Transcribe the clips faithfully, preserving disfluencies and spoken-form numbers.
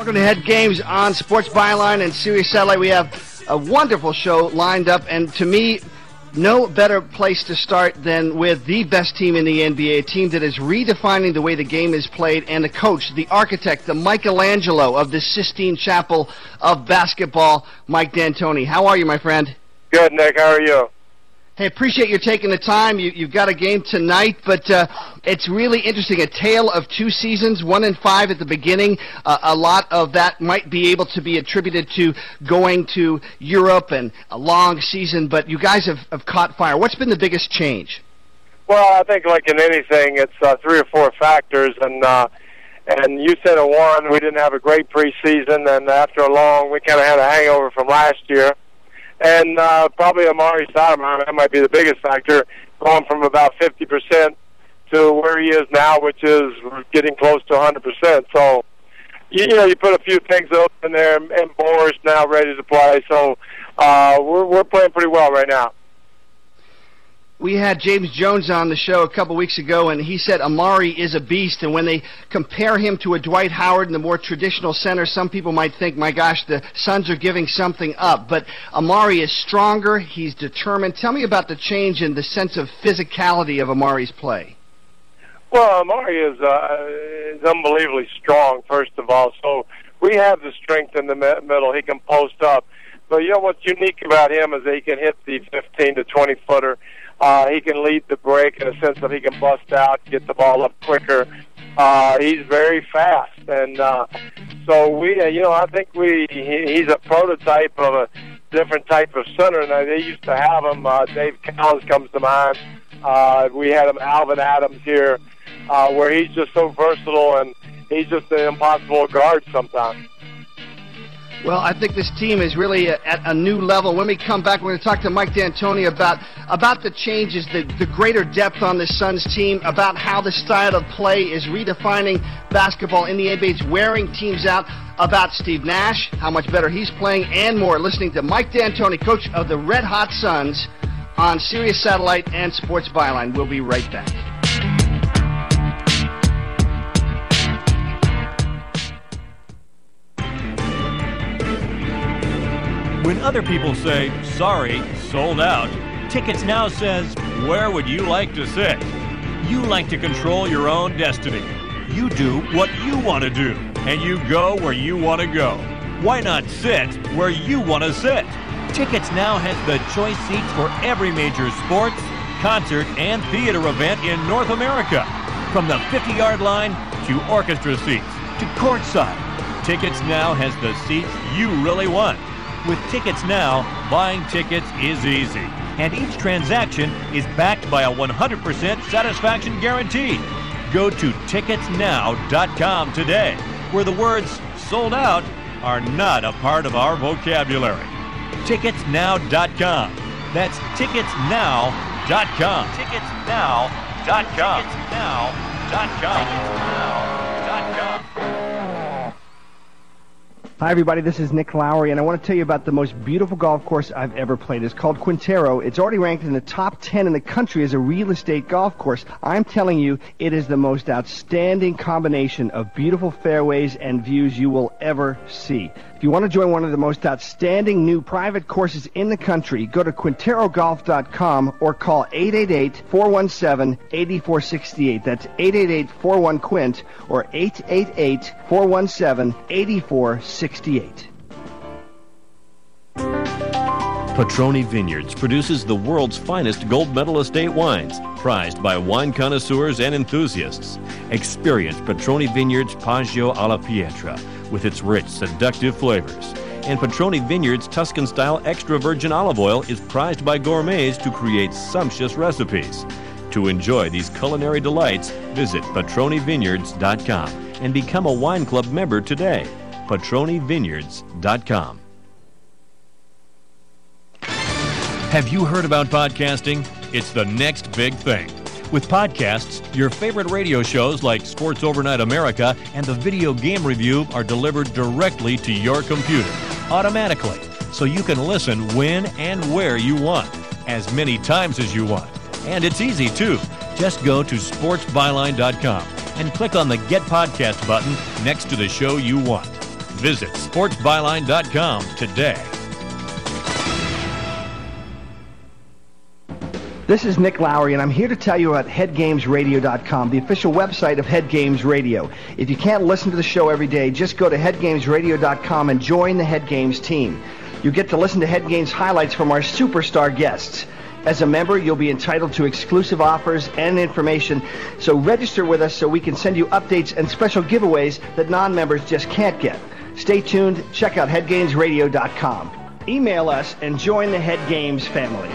Welcome to Head Games on Sports Byline and Sirius Satellite. We have a wonderful show lined up, and to me, no better place to start than with the best team in the N B A, a team that is redefining the way the game is played, and the coach, the architect, the Michelangelo of the Sistine Chapel of basketball, Mike D'Antoni. How are you, my friend? Good, Nick. How are you? Hey, appreciate you taking the time. You, you've got a game tonight, but uh, it's really interesting. A tale of two seasons, one and five at the beginning. Uh, a lot of that might be able to be attributed to going to Europe and a long season, but you guys have, have caught fire. What's been the biggest change? Well, I think like in anything, it's uh, three or four factors, and uh, and you said a one. We didn't have a great preseason, and after a long, we kind of had a hangover from last year. And uh, probably Amari Stoudemire, that might be the biggest factor, going from about fifty percent to where he is now, which is getting close to one hundred percent. So, you, you know, you put a few things up in there, and Boris now ready to play. So uh, we're we're playing pretty well right now. We had James Jones on the show a couple weeks ago, and he said Amari is a beast, and when they compare him to a Dwight Howard in the more traditional center, some people might think, my gosh, the Suns are giving something up. But Amari is stronger, he's determined. Tell me about the change in the sense of physicality of Amari's play. Well, Amari is, uh, is unbelievably strong, first of all, so we have the strength in the middle. He can post up. But you know what's unique about him is that he can hit the fifteen to twenty footer. Uh, he can lead the break in a sense that he can bust out, get the ball up quicker. Uh, he's very fast, and uh, so we, uh, you know, I think we he, he's a prototype of a different type of center. And they used to have him. Uh, Dave Collins comes to mind. Uh, we had him, Alvin Adams here, uh, where he's just so versatile, and he's just an impossible guard sometimes. Well, I think this team is really at a new level. When we come back, we're going to talk to Mike D'Antoni about about the changes, the, the greater depth on the Suns team, about how the style of play is redefining basketball in the N B A. It's wearing teams out, about Steve Nash, how much better he's playing, and more. Listening to Mike D'Antoni, coach of the Red Hot Suns, on Sirius Satellite and Sports Byline. We'll be right back. When other people say, sorry, sold out, Tickets Now says, where would you like to sit? You like to control your own destiny. You do what you want to do, and you go where you want to go. Why not sit where you want to sit? Tickets Now has the choice seats for every major sports, concert, and theater event in North America. From the fifty-yard line to orchestra seats to courtside, Tickets Now has the seats you really want. With Tickets Now, buying tickets is easy, and each transaction is backed by a one hundred percent satisfaction guarantee. Go to tickets now dot com today, where the words sold out are not a part of our vocabulary. tickets now dot com. That's tickets now dot com. tickets now dot com. tickets now dot com. tickets now dot com. Hi, everybody. This is Nick Lowry, and I want to tell you about the most beautiful golf course I've ever played. It's called Quintero. It's already ranked in the top ten in the country as a real estate golf course. I'm telling you, it is the most outstanding combination of beautiful fairways and views you will ever see. If you want to join one of the most outstanding new private courses in the country, go to Quintero Golf dot com or call eight eight eight, four one seven, eight four six eight. That's eight eight eight, four one, Quint or eight eight eight, four one seven, eight four six eight. Petroni Vineyards produces the world's finest gold medal estate wines, prized by wine connoisseurs and enthusiasts. Experience Petroni Vineyards Paggio alla Pietra with its rich, seductive flavors. And Petroni Vineyards Tuscan-style extra virgin olive oil is prized by gourmets to create sumptuous recipes. To enjoy these culinary delights, visit Petroni Vineyards dot com and become a wine club member today. Petroni Vineyards dot com. Have you heard about podcasting? It's the next big thing. With podcasts, your favorite radio shows like Sports Overnight America and the Video Game Review are delivered directly to your computer, automatically, so you can listen when and where you want, as many times as you want. And it's easy, too. Just go to sports byline dot com and click on the Get Podcast button next to the show you want. Visit sports byline dot com today. This is Nick Lowry, and I'm here to tell you about head games radio dot com, the official website of Head Games Radio. If you can't listen to the show every day, just go to head games radio dot com and join the Head Games team. You get to listen to Head Games highlights from our superstar guests. As a member, you'll be entitled to exclusive offers and information, so register with us so we can send you updates and special giveaways that non-members just can't get. Stay tuned. Check out head games radio dot com. Email us and join the Head Games family.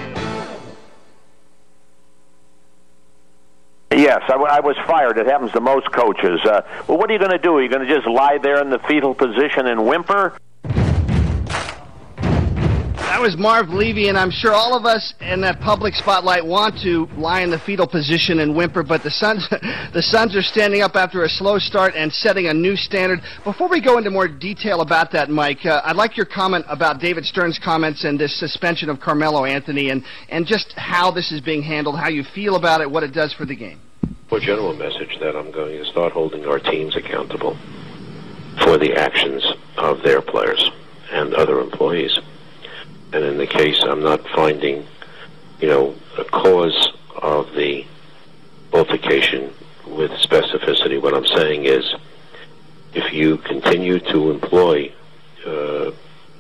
Yes, I, w- I was fired. It happens to most coaches. Uh, well, what are you going to do? Are you going to just lie there in the fetal position and whimper? That was Marv Levy, and I'm sure all of us in that public spotlight want to lie in the fetal position and whimper, but the Suns, the Suns are standing up after a slow start and setting a new standard. Before we go into more detail about that, Mike, uh, I'd like your comment about David Stern's comments and this suspension of Carmelo Anthony, and, and just how this is being handled, how you feel about it, what it does for the game. More general message that I'm going to start holding our teams accountable for the actions of their players and other employees. And in the case I'm not finding, you know, a cause of the altercation with specificity, what I'm saying is if you continue to employ uh,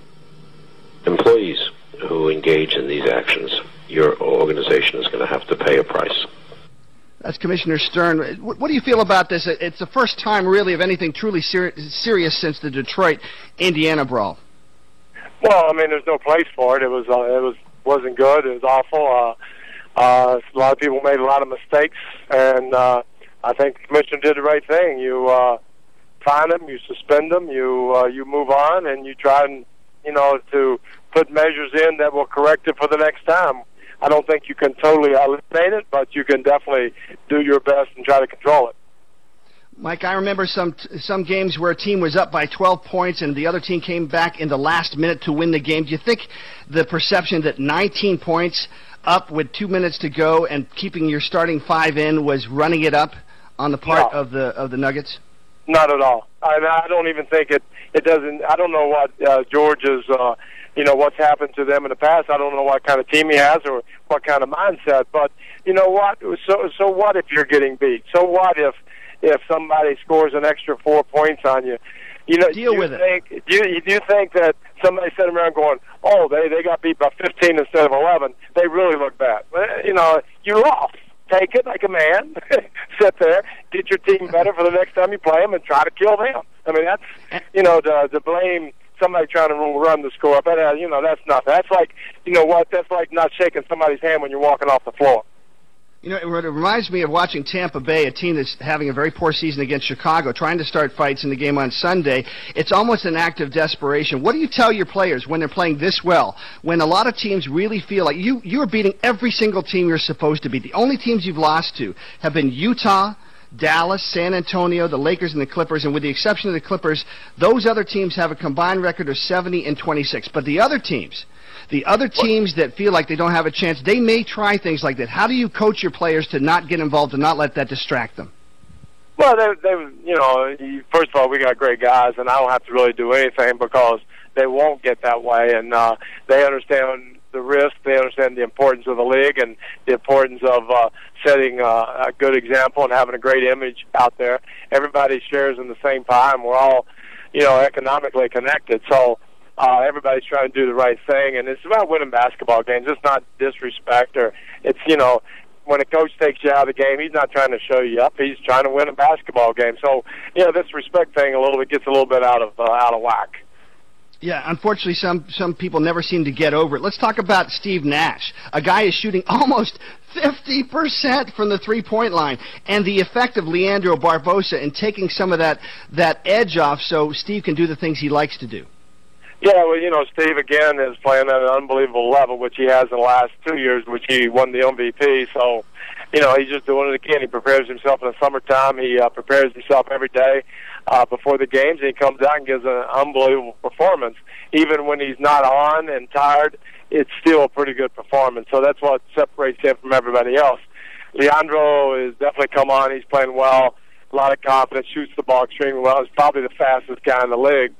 employees who engage in these actions, your organization is going to have to pay a price. That's Commissioner Stern. What do you feel about this? It's the first time, really, of anything truly ser- serious since the Detroit-Indiana brawl. Well, I mean, there's no place for it. It was, uh, it was, wasn't good. It was awful. Uh, uh, a lot of people made a lot of mistakes, and uh, I think the commissioner did the right thing. You uh, fine them, you suspend them, you uh, you move on, and you try and you know to put measures in that will correct it for the next time. I don't think you can totally eliminate it, but you can definitely do your best and try to control it. Mike, I remember some some games where a team was up by twelve points and the other team came back in the last minute to win the game. Do you think the perception that nineteen points up with two minutes to go and keeping your starting five in was running it up on the part no. of the of the Nuggets? Not at all. I, I don't even think it. It doesn't. I don't know what uh, George's. Uh, you know what's happened to them in the past. I don't know what kind of team he has or what kind of mindset. But you know what? So so what if you're getting beat? So what if if somebody scores an extra four points on you? You know, deal do with you think, it. Do you, do you think that somebody sitting around going, "Oh, they they got beat by fifteen instead of eleven"? They really look bad. Well, you know, you lost. Take it like a man. Sit there, get your team better for the next time you play them, and try to kill them. I mean, that's you know to, to blame somebody trying to run the score up. That, uh, you know, that's nothing. That's like you know what? That's like not shaking somebody's hand when you're walking off the floor. You know, it reminds me of watching Tampa Bay, a team that's having a very poor season against Chicago, trying to start fights in the game on Sunday. It's almost an act of desperation. What do you tell your players when they're playing this well, when a lot of teams really feel like you, you are beating every single team you're supposed to beat? The only teams you've lost to have been Utah, Dallas, San Antonio, the Lakers, and the Clippers, and with the exception of the Clippers, those other teams have a combined record of seventy and twenty-six. But the other teams... The other teams that feel like they don't have a chance, they may try things like that. How do you coach your players to not get involved and not let that distract them? Well, they, they, you know, first of all, we got great guys, and I don't have to really do anything because they won't get that way, and uh, they understand the risk, they understand the importance of the league and the importance of uh, setting uh, a good example and having a great image out there. Everybody shares in the same pie, and we're all, you know, economically connected, so... Uh, everybody's trying to do the right thing, and it's about winning basketball games. It's not disrespect, or it's, you know, when a coach takes you out of the game, he's not trying to show you up. He's trying to win a basketball game. So, you know, this respect thing a little bit gets a little bit out of uh, out of whack. Yeah, unfortunately, some some people never seem to get over it. Let's talk about Steve Nash. A guy is shooting almost fifty percent from the three-point line, and the effect of Leandro Barbosa in taking some of that, that edge off so Steve can do the things he likes to do. Yeah, well, you know, Steve, again, is playing at an unbelievable level, which he has in the last two years, which he won the M V P. So, you know, he's just doing it again. He prepares himself in the summertime. He uh, prepares himself every day uh, before the games, and he comes out and gives an unbelievable performance. Even when he's not on and tired, it's still a pretty good performance. So that's what separates him from everybody else. Leandro has definitely come on. He's playing well, a lot of confidence, shoots the ball extremely well. He's probably the fastest guy in the league, but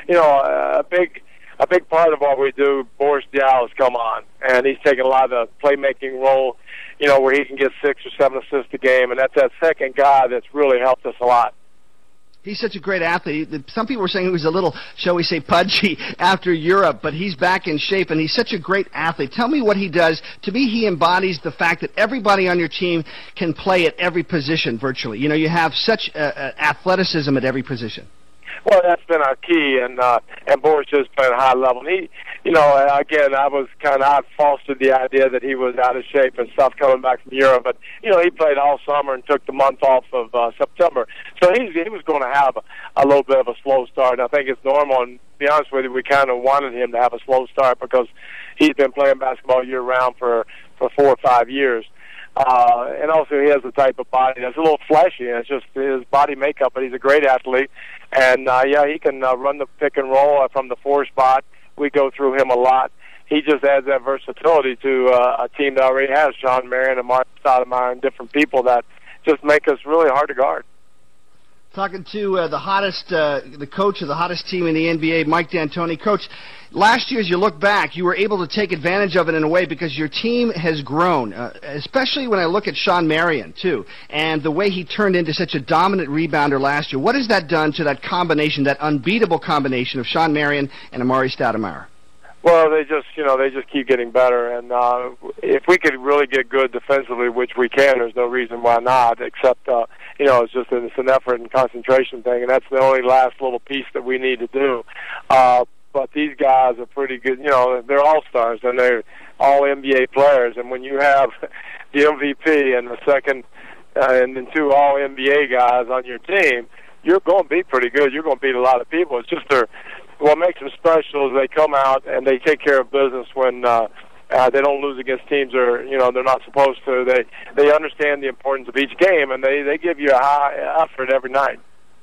you know, a big a big part of what we do, Boris Diaw has come on, and he's taken a lot of the playmaking role, you know, where he can get six or seven assists a game, and that's that second guy that's really helped us a lot. He's such a great athlete. Some people were saying he was a little, shall we say, pudgy after Europe, but he's back in shape, and he's such a great athlete. Tell me what he does. To me, he embodies the fact that everybody on your team can play at every position virtually. You know, you have such uh, uh, athleticism at every position. Well, that's been our key, and uh, and Boris is playing at a high level. And he, you know, again, I was kind of, I fostered the idea that he was out of shape and stuff coming back from Europe. But, you know, he played all summer and took the month off of uh, September. So he's, he was going to have a, a little bit of a slow start. And I think it's normal. And to be honest with you, we kind of wanted him to have a slow start because he's been playing basketball year-round for, for four or five years. Uh, and also he has the type of body that's a little fleshy, and it's just his body makeup, but he's a great athlete. And, uh, yeah, he can uh, run the pick and roll uh, from the four spot. We go through him a lot. He just adds that versatility to uh, a team that already has Shawn Marion and Mark Stoudemire and different people that just make us really hard to guard. Talking to uh, the hottest, uh, the coach of the hottest team in the N B A, Mike D'Antoni. Coach, last year, as you look back, you were able to take advantage of it in a way because your team has grown, uh, especially when I look at Shawn Marion, too, and the way he turned into such a dominant rebounder last year. What has that done to that combination, that unbeatable combination of Shawn Marion and Amari Stoudemire? Well, they just, you know, they just keep getting better, and uh, if we could really get good defensively, which we can, there's no reason why not, except, uh, you know, it's just an, it's an effort and concentration thing, and that's the only last little piece that we need to do. Uh, but these guys are pretty good, you know, they're all-stars, and they're all N B A players, and when you have the M V P and the second, uh, and then two all N B A guys on your team, you're going to be pretty good. You're going to beat a lot of people. It's just their... What makes them special is they come out and they take care of business when uh, uh, they don't lose against teams or you know they're not supposed to. They they understand the importance of each game, and they, they give you a high effort every night.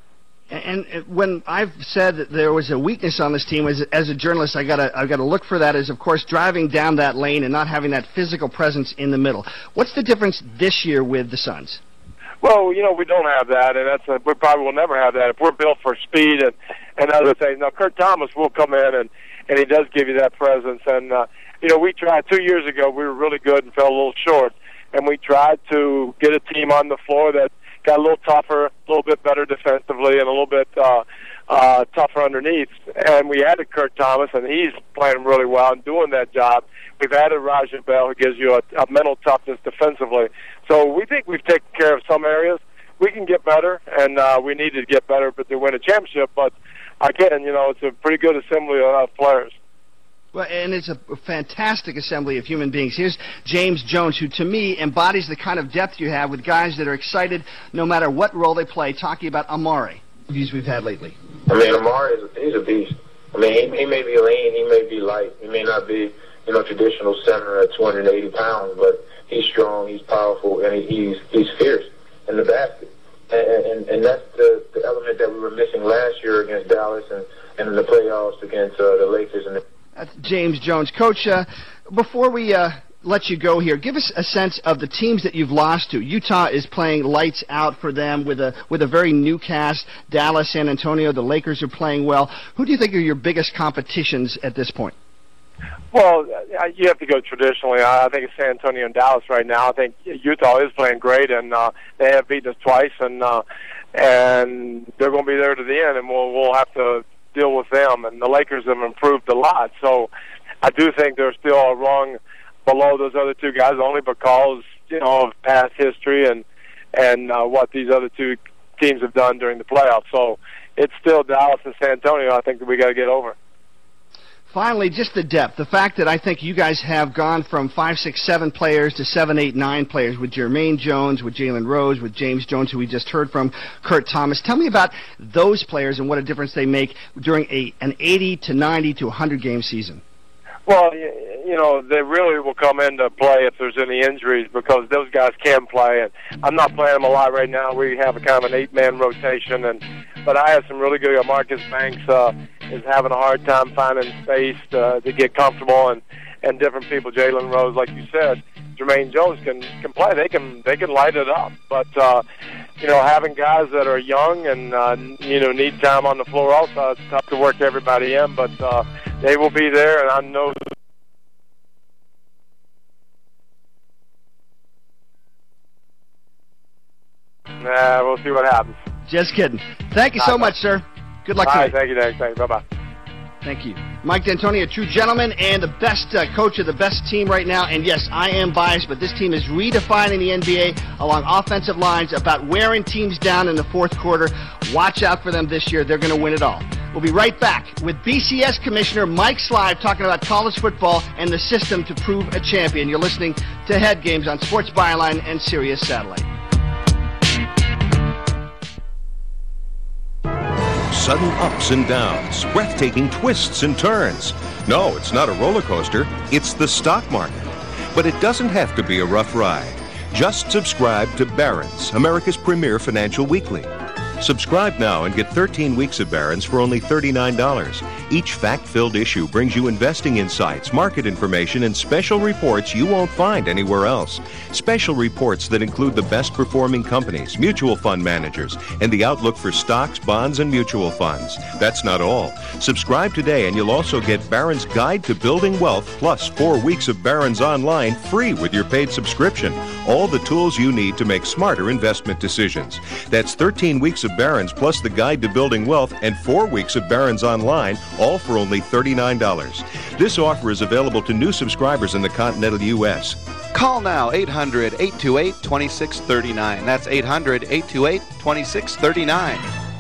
And when I've said that there was a weakness on this team, as, as a journalist, I gotta I've got to look for that. Is of course driving down that lane and not having that physical presence in the middle. What's the difference this year with the Suns? Well, you know, we don't have that, and that's a, we probably will never have that. If we're built for speed and, and other things. Now, Kurt Thomas will come in, and, and he does give you that presence. And, uh, you know, we tried two years ago. We were really good and fell a little short, and we tried to get a team on the floor that got a little tougher, a little bit better defensively, and a little bit uh, uh, tougher underneath. And we added Kurt Thomas, and he's playing really well and doing that job. We've added Raja Bell, who gives you a, a mental toughness defensively. So we think we've taken care of some areas. We can get better, and uh, we need to get better but to win a championship. But, again, you know, it's a pretty good assembly of players. Well, and it's a fantastic assembly of human beings. Here's James Jones, who to me embodies the kind of depth you have with guys that are excited no matter what role they play, talking about Amari, views we've had lately. I mean, Amari, is he's a beast. I mean, he, he may be lean, he may be light, he may not be, you know, traditional center at two hundred eighty pounds, but he's strong, he's powerful, and he, he's he's fierce in the basket. And, and, and that's the, the element that we were missing last year against Dallas and, and in the playoffs against uh, the Lakers. And the That's James Jones. Coach, uh, before we uh, let you go here, give us a sense of the teams that you've lost to. Utah is playing lights out for them with a with a very new cast. Dallas, San Antonio, the Lakers are playing well. Who do you think are your biggest competitions at this point? Well, you have to go traditionally. I think it's San Antonio and Dallas right now. I think Utah is playing great, and uh, they have beaten us twice, and uh, and they're going to be there to the end, and we'll we'll have to deal with them. And the Lakers have improved a lot, so I do think they're still a rung below those other two guys, only because you know of past history and and uh, what these other two teams have done during the playoffs. So it's still Dallas and San Antonio. I think that we got to get over. Finally, just the depth. The fact that I think you guys have gone from five, six, seven players to seven, eight, nine players with Jermaine Jones, with Jalen Rose, with James Jones, who we just heard from, Kurt Thomas. Tell me about those players and what a difference they make during a an eighty to ninety to one hundred game season. Well, you know, they really will come into play if there's any injuries because those guys can play. And I'm not playing them a lot right now. We have a kind of an eight-man rotation, and but I have some really good. Marcus Banks uh, is having a hard time finding space to, to get comfortable, and, and different people. Jalen Rose, like you said, Jermaine Jones can can play, they can they can light it up. But uh, you know, having guys that are young and uh, you know need time on the floor also, it's tough to work everybody in. But uh, they will be there, and I know. Nah, we'll see what happens. Just kidding. Thank you so much, sir. Good luck All right, tonight. thank you, Dave. Thank you. Bye-bye. Thank you. Mike D'Antoni, a true gentleman and the best uh, coach of the best team right now. And yes, I am biased, but this team is redefining the N B A along offensive lines about wearing teams down in the fourth quarter. Watch out for them this year. They're going to win it all. We'll be right back with B C S Commissioner Mike Slive talking about college football and the system to prove a champion. You're listening to Head Games on Sports Byline and Sirius Satellite. Sudden ups and downs, breathtaking twists and turns. No, it's not a roller coaster, it's the stock market. But it doesn't have to be a rough ride. Just subscribe to Barron's, America's premier financial weekly. Subscribe now and get thirteen weeks of Barron's for only thirty-nine dollars. Each fact-filled issue brings you investing insights, market information, and special reports you won't find anywhere else. Special reports that include the best-performing companies, mutual fund managers, and the outlook for stocks, bonds, and mutual funds. That's not all. Subscribe today and you'll also get Barron's Guide to Building Wealth plus four weeks of Barron's Online free with your paid subscription. All the tools you need to make smarter investment decisions. That's thirteen weeks of Barron's plus the Guide to Building Wealth and four weeks of Barron's Online, all for only thirty-nine dollars. This offer is available to new subscribers in the continental U S Call now, eight hundred, eight two eight, two six three nine. That's eight hundred, eight two eight, two six three nine.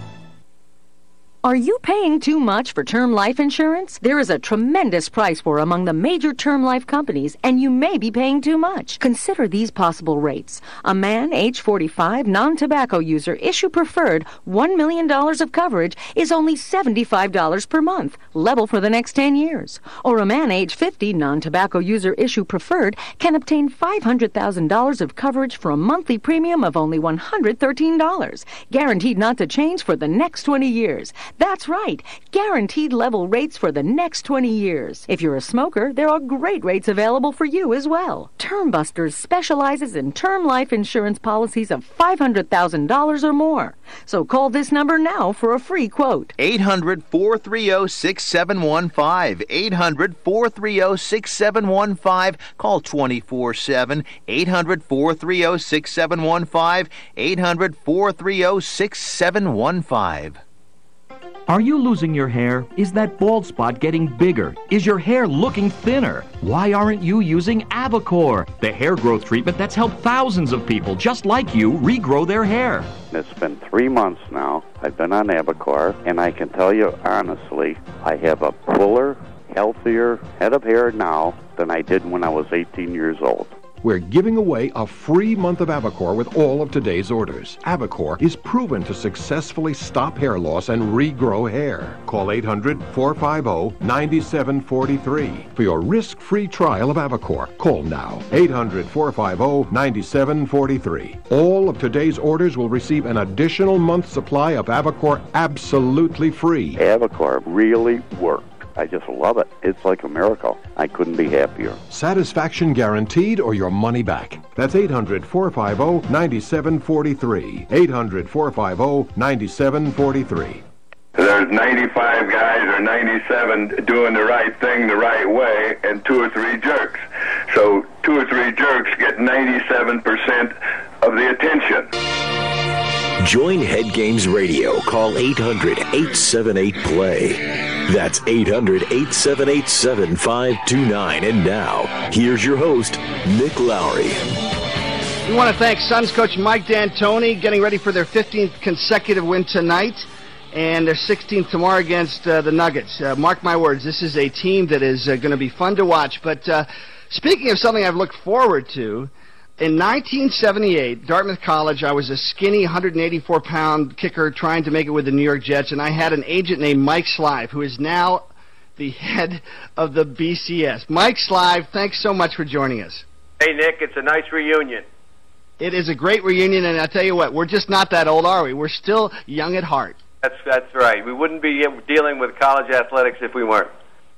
Are you paying too much for term life insurance? There is a tremendous price war among the major term life companies, and you may be paying too much. Consider these possible rates. A man, age forty-five, non-tobacco user, issue preferred, one million dollars of coverage is only seventy-five dollars per month, level for the next ten years. Or a man, age fifty, non-tobacco user, issue preferred, can obtain five hundred thousand dollars of coverage for a monthly premium of only one hundred thirteen dollars, guaranteed not to change for the next twenty years. That's right, guaranteed level rates for the next twenty years. If you're a smoker, there are great rates available for you as well. Term Busters specializes in term life insurance policies of five hundred thousand dollars or more. So call this number now for a free quote. eight hundred, four three zero, six seven one five. eight hundred, four three zero, six seven one five. Call twenty-four seven. eight hundred, four three zero, six seven one five. eight hundred, four three zero, six seven one five. Are you losing your hair? Is that bald spot getting bigger? Is your hair looking thinner? Why aren't you using Avocor, the hair growth treatment that's helped thousands of people just like you regrow their hair? It's been three months now. I've been on Avocor, and I can tell you honestly, I have a fuller, healthier head of hair now than I did when I was eighteen years old. We're giving away a free month of Avocor with all of today's orders. Avocor is proven to successfully stop hair loss and regrow hair. Call eight hundred, four five zero, nine seven four three for your risk-free trial of Avocor. Call now, eight hundred, four five zero, nine seven four three. All of today's orders will receive an additional month's supply of Avocor absolutely free. Avocor really works. I just love it. It's like a miracle. I couldn't be happier. Satisfaction guaranteed or your money back. That's eight hundred, four five zero, nine seven four three. eight hundred, four five zero, nine seven four three. There's ninety-five guys or ninety-seven doing the right thing the right way and two or three jerks. So two or three jerks get ninety-seven percent of the attention. Join Head Games Radio. Call eight hundred, eight seven eight, play. That's eight hundred, eight seven eight, seven five two nine. And now, here's your host, Nick Lowry. We want to thank Suns coach Mike D'Antoni, getting ready for their fifteenth consecutive win tonight and their sixteenth tomorrow against uh, the Nuggets. Uh, mark my words, this is a team that is uh, going to be fun to watch. But uh, speaking of something I've looked forward to, in nineteen seventy-eight, Dartmouth College, I was a skinny one hundred eighty-four pound kicker trying to make it with the New York Jets, and I had an agent named Mike Slive, who is now the head of the B C S. Mike Slive, thanks so much for joining us. Hey, Nick, it's a nice reunion. It is a great reunion, and I'll tell you what, we're just not that old, are we? We're still young at heart. That's, that's right. We wouldn't be dealing with college athletics if we weren't.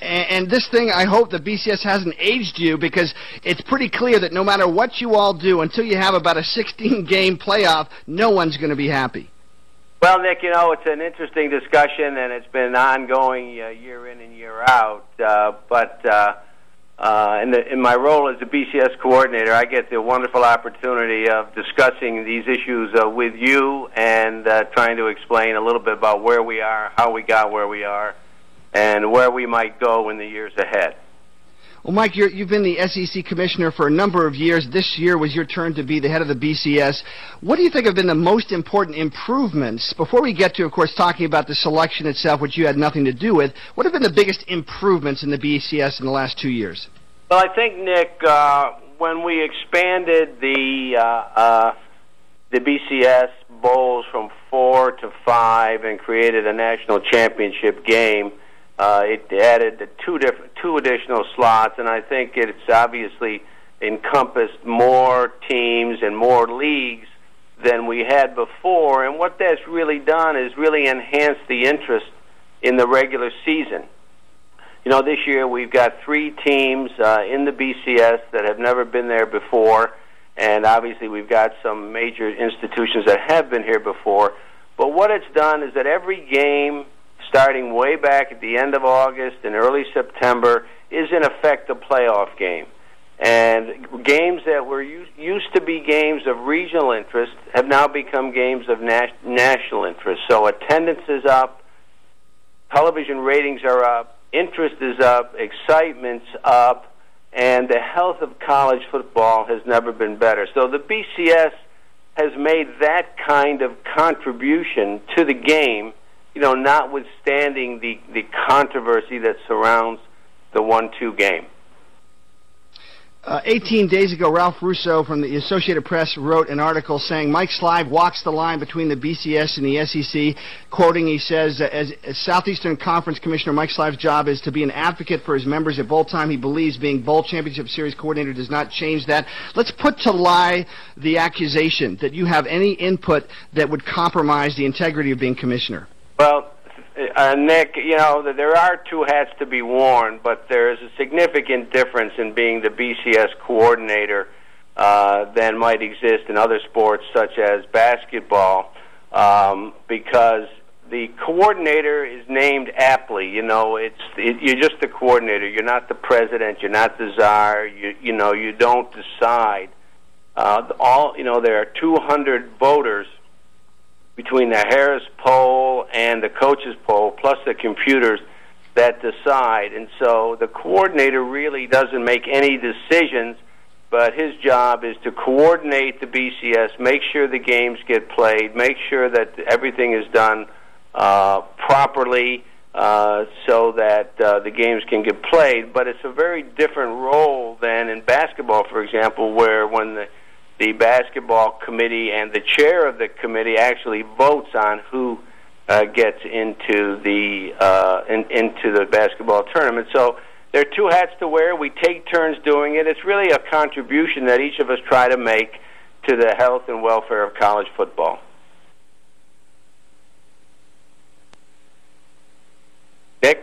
And, and this thing, I hope the B C S hasn't aged you, because it's pretty clear that no matter what you all do, until you have about a sixteen-game playoff, no one's going to be happy. Well, Nick, you know, it's an interesting discussion, and it's been ongoing uh, year in and year out. Uh, but uh, uh, in, the, in my role as the B C S coordinator, I get the wonderful opportunity of discussing these issues uh, with you and uh, trying to explain a little bit about where we are, how we got where we are, and where we might go in the years ahead. Well, Mike, you're, you've been the S E C commissioner for a number of years. This year was your turn to be the head of the B C S. What do you think have been the most important improvements? Before we get to, of course, talking about the selection itself, which you had nothing to do with, what have been the biggest improvements in the B C S in the last two years? Well, I think, Nick, uh, when we expanded the uh, uh, the B C S bowls from four to five and created a national championship game, Uh, it added two different, two additional slots, and I think it's obviously encompassed more teams and more leagues than we had before. And what that's really done is really enhanced the interest in the regular season. You know, this year we've got three teams uh, in the B C S that have never been there before, and obviously we've got some major institutions that have been here before. But what it's done is that every game, starting way back at the end of August and early September, is in effect a playoff game. And games that were used to be games of regional interest have now become games of nas- national interest. So attendance is up, television ratings are up, interest is up, excitement's up, and the health of college football has never been better. So the B C S has made that kind of contribution to the game, you know, notwithstanding the, the controversy that surrounds the one two game. Uh, eighteen days ago, Ralph Russo from the Associated Press wrote an article saying Mike Slive walks the line between the B C S and the S E C. Quoting, he says, as, as Southeastern Conference Commissioner, Mike Slive's job is to be an advocate for his members at bowl time. He believes being Bowl Championship Series coordinator does not change that. Let's put to lie the accusation that you have any input that would compromise the integrity of being commissioner. Well, uh, Nick, you know, there are two hats to be worn, but there is a significant difference in being the B C S coordinator uh, than might exist in other sports such as basketball, um, because the coordinator is named aptly. You know, it's it, you're just the coordinator. You're not the president. You're not the czar. You you know, you don't decide. Uh, all you know, there are two hundred voters between the Harris poll and the coaches poll, plus the computers that decide. And so the coordinator really doesn't make any decisions, but his job is to coordinate the B C S, make sure the games get played, make sure that everything is done uh, properly uh, so that uh, the games can get played. But it's a very different role than in basketball, for example, where when the The basketball committee and the chair of the committee actually votes on who uh, gets into the uh, in, into the basketball tournament. So there are two hats to wear. We take turns doing it. It's really a contribution that each of us try to make to the health and welfare of college football. Nick?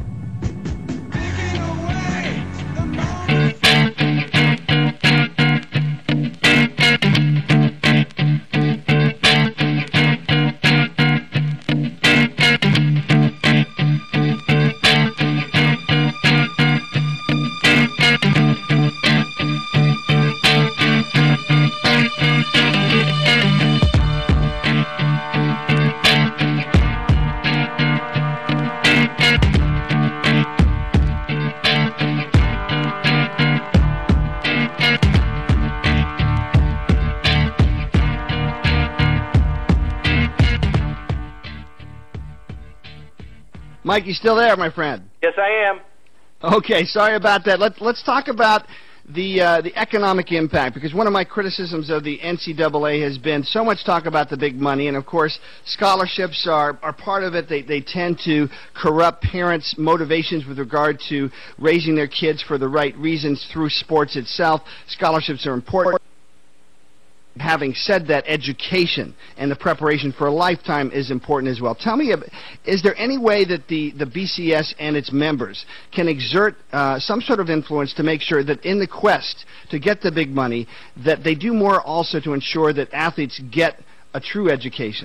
Mike, you still there, my friend? Yes, I am. Okay, sorry about that. Let's let's talk about the uh, the economic impact, because one of my criticisms of the N C double A has been so much talk about the big money, and of course scholarships are, are part of it. They they tend to corrupt parents' motivations with regard to raising their kids for the right reasons through sports itself. Scholarships are important. Having said that, education and the preparation for a lifetime is important as well. Tell me, is there any way that the, the B C S and its members can exert uh, some sort of influence to make sure that in the quest to get the big money, that they do more also to ensure that athletes get a true education?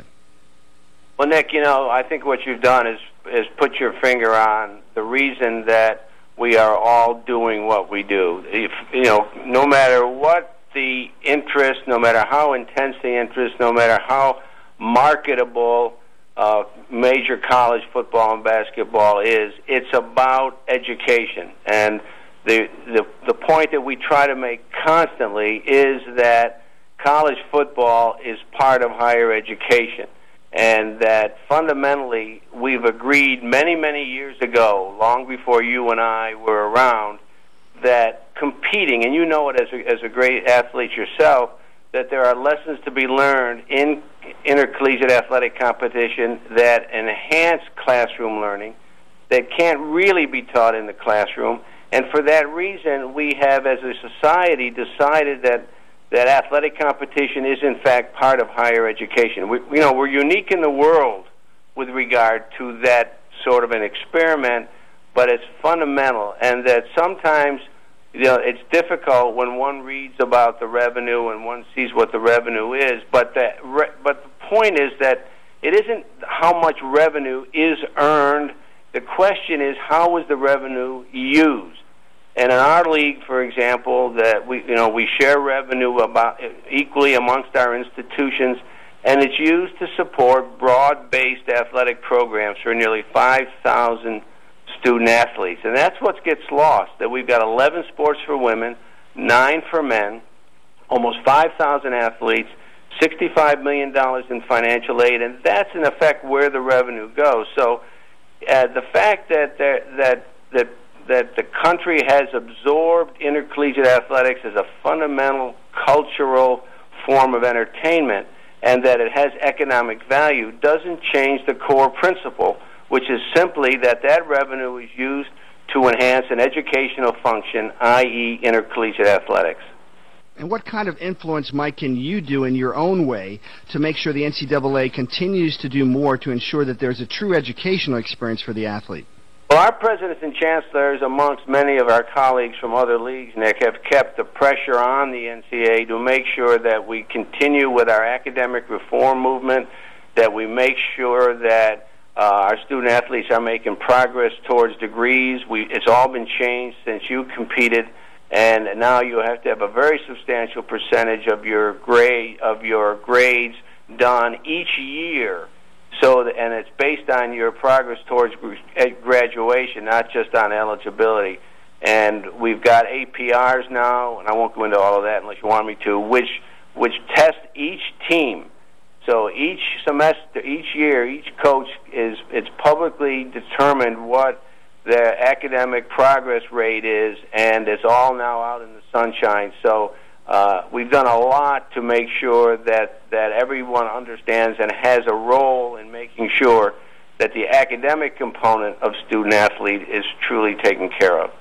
Well, Nick, you know, I think what you've done is, is put your finger on the reason that we are all doing what we do. If, you know, no matter what the interest, no matter how intense the interest, no matter how marketable uh, major college football and basketball is, it's about education. And the, the the point that we try to make constantly is that college football is part of higher education, and that fundamentally we've agreed many, many years ago, long before you and I were around, that competing, and you know it as a, as a great athlete yourself, that there are lessons to be learned in intercollegiate athletic competition that enhance classroom learning, that can't really be taught in the classroom. And for that reason, we have, as a society, decided that that athletic competition is, in fact, part of higher education. We, you know, we're unique in the world with regard to that sort of an experiment, but it's fundamental, and that sometimes, you know, it's difficult when one reads about the revenue and one sees what the revenue is, but the, re- but the point is that it isn't how much revenue is earned. The question is, how is the revenue used? And in our league, for example, that we, you know, we share revenue about equally amongst our institutions, and it's used to support broad-based athletic programs for nearly five thousand student athletes. And that's what gets lost, that we've got eleven sports for women, nine for men, almost five thousand athletes, sixty-five million dollars in financial aid, and that's, in effect, where the revenue goes. So uh, the fact that there, that that that the country has absorbed intercollegiate athletics as a fundamental cultural form of entertainment, and that it has economic value, doesn't change the core principle, which is simply that that revenue is used to enhance an educational function, that is intercollegiate athletics. And what kind of influence, Mike, can you do in your own way to make sure the N C double A continues to do more to ensure that there's a true educational experience for the athlete? Well, our presidents and chancellors, amongst many of our colleagues from other leagues, Nick, have kept the pressure on the N C A A to make sure that we continue with our academic reform movement, that we make sure that uh, our student athletes are making progress towards degrees. We, it's all been changed since you competed, and now you have to have a very substantial percentage of your grade of your grades done each year. So, and it's based on your progress towards graduation, not just on eligibility. And we've got A P Rs now, and I won't go into all of that unless you want me to, which which test each team. So each semester, each year, each coach is it's publicly determined what their academic progress rate is, and it's all now out in the sunshine. So Uh, we've done a lot to make sure that, that everyone understands and has a role in making sure that the academic component of student-athlete is truly taken care of.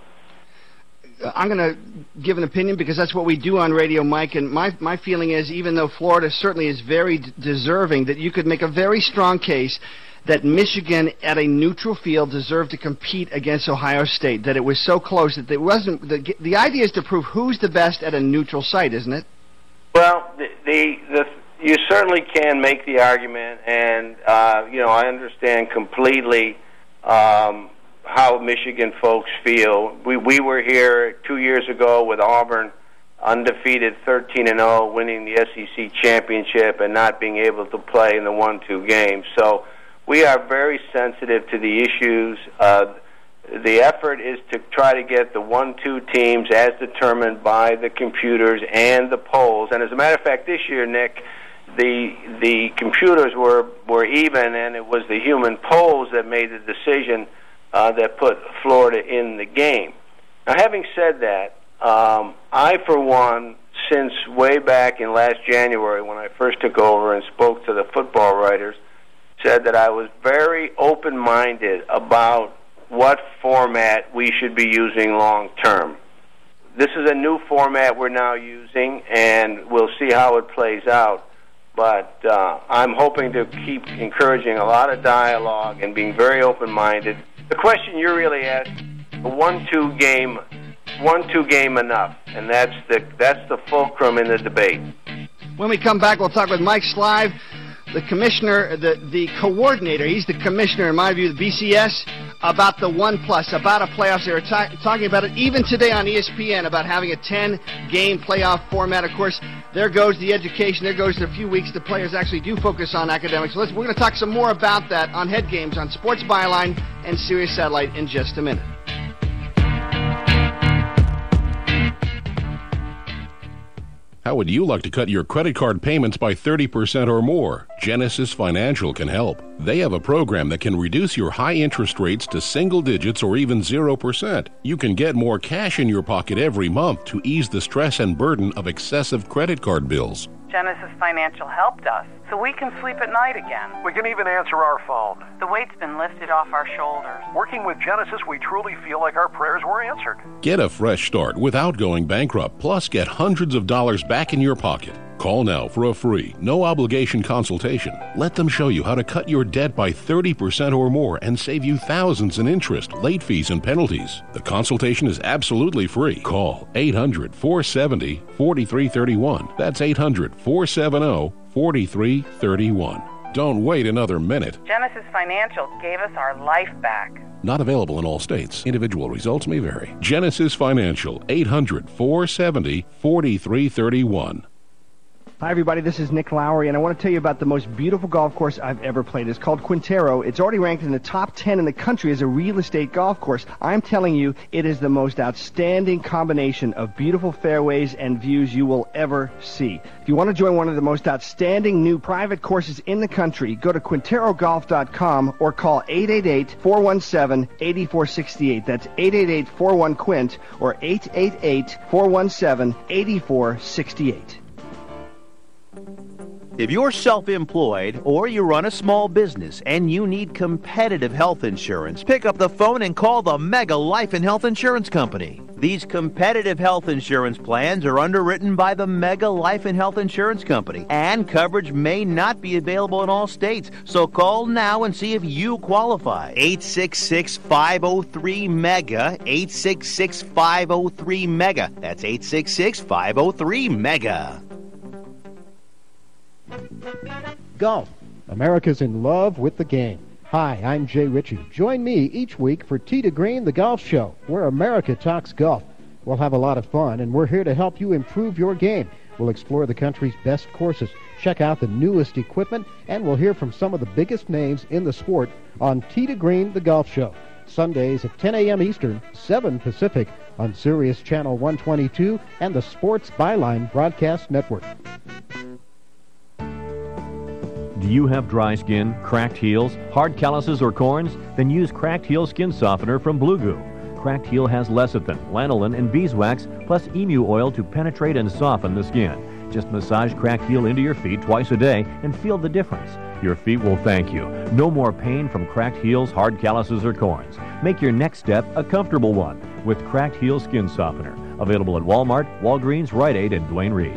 I'm going to give an opinion because that's what we do on radio, Mike, and my, my feeling is, even though Florida certainly is very d- deserving, that you could make a very strong case that Michigan at a neutral field deserved to compete against Ohio State, that it was so close that it wasn't. The, the idea is to prove who's the best at a neutral site, isn't it? Well, the the, the you certainly can make the argument, and uh, you know I understand completely um, how Michigan folks feel. We we were here two years ago with Auburn, undefeated, thirteen and oh, winning the S E C championship and not being able to play in the one two game. So we are very sensitive to the issues. Uh, the effort is to try to get the one two teams as determined by the computers and the polls. And as a matter of fact, this year, Nick, the the computers were, were even, and it was the human polls that made the decision uh, that put Florida in the game. Now, having said that, um, I, for one, since way back in last January when I first took over and spoke to the football writers, said that I was very open-minded about what format we should be using long-term. this is a new format we're now using, and we'll see how it plays out. But uh, I'm hoping to keep encouraging a lot of dialogue and being very open-minded. The question you really asked, a one-two game, one-two game enough, and that's the that's the fulcrum in the debate. When we come back, we'll talk with Mike Slive, the commissioner, the, the coordinator. He's the commissioner, in my view, the B C S, about the one plus, about a playoffs. They were ta- talking about it even today on E S P N, about having a ten-game playoff format. Of course, there goes the education. There goes the few weeks the players actually do focus on academics. So let's, we're going to talk some more about that on Head Games on Sports Byline and Sirius Satellite in just a minute. How would you like to cut your credit card payments by thirty percent or more? Genesis Financial can help. They have a program that can reduce your high interest rates to single digits or even zero percent. You can get more cash in your pocket every month to ease the stress and burden of excessive credit card bills. Genesis Financial helped us, so we can sleep at night again. We can even answer our phone. The weight's been lifted off our shoulders. Working with Genesis, we truly feel like our prayers were answered. Get a fresh start without going bankrupt, plus get hundreds of dollars back in your pocket. Call now for a free, no-obligation consultation. Let them show you how to cut your debt by thirty percent or more and save you thousands in interest, late fees, and penalties. The consultation is absolutely free. Call eight hundred, four seven zero, four three three one. That's eight hundred, four seven zero, four three three one. Don't wait another minute. Genesis Financial gave us our life back. Not available in all states. Individual results may vary. Genesis Financial, eight hundred, four seven zero, four three three one. Hi, everybody. This is Nick Lowry, and I want to tell you about the most beautiful golf course I've ever played. It's called Quintero. It's already ranked in the top ten in the country as a real estate golf course. I'm telling you, it is the most outstanding combination of beautiful fairways and views you will ever see. If you want to join one of the most outstanding new private courses in the country, go to Quintero Golf dot com or call eight eight eight, four one seven, eight four six eight. That's eight eight eight, four one, Quint or eight eight eight, four one seven, eight four six eight. If you're self-employed or you run a small business and you need competitive health insurance, pick up the phone and call the Mega Life and Health Insurance Company. These competitive health insurance plans are underwritten by the Mega Life and Health Insurance Company, and coverage may not be available in all states. So call now and see if you qualify. eight six six, five oh three, MEGA, eight six six, five oh three, MEGA. That's eight six six, five oh three, MEGA. Golf. America's in love with the game. Hi, I'm Jay Ritchie. Join me each week for Tee to Green, the golf show, where America talks golf. We'll have a lot of fun, and we're here to help you improve your game. We'll explore the country's best courses, check out the newest equipment, and we'll hear from some of the biggest names in the sport on Tee to Green, the golf show. Sundays at ten a.m. Eastern, seven Pacific, on Sirius Channel one twenty-two and the Sports Byline Broadcast Network. Do you have dry skin, cracked heels, hard calluses, or corns? Then use Cracked Heel Skin Softener from Blue Goo. Cracked Heel has lecithin, lanolin, and beeswax, plus emu oil to penetrate and soften the skin. Just massage Cracked Heel into your feet twice a day and feel the difference. Your feet will thank you. No more pain from cracked heels, hard calluses, or corns. Make your next step a comfortable one with Cracked Heel Skin Softener. Available at Walmart, Walgreens, Rite Aid, and Duane Reade.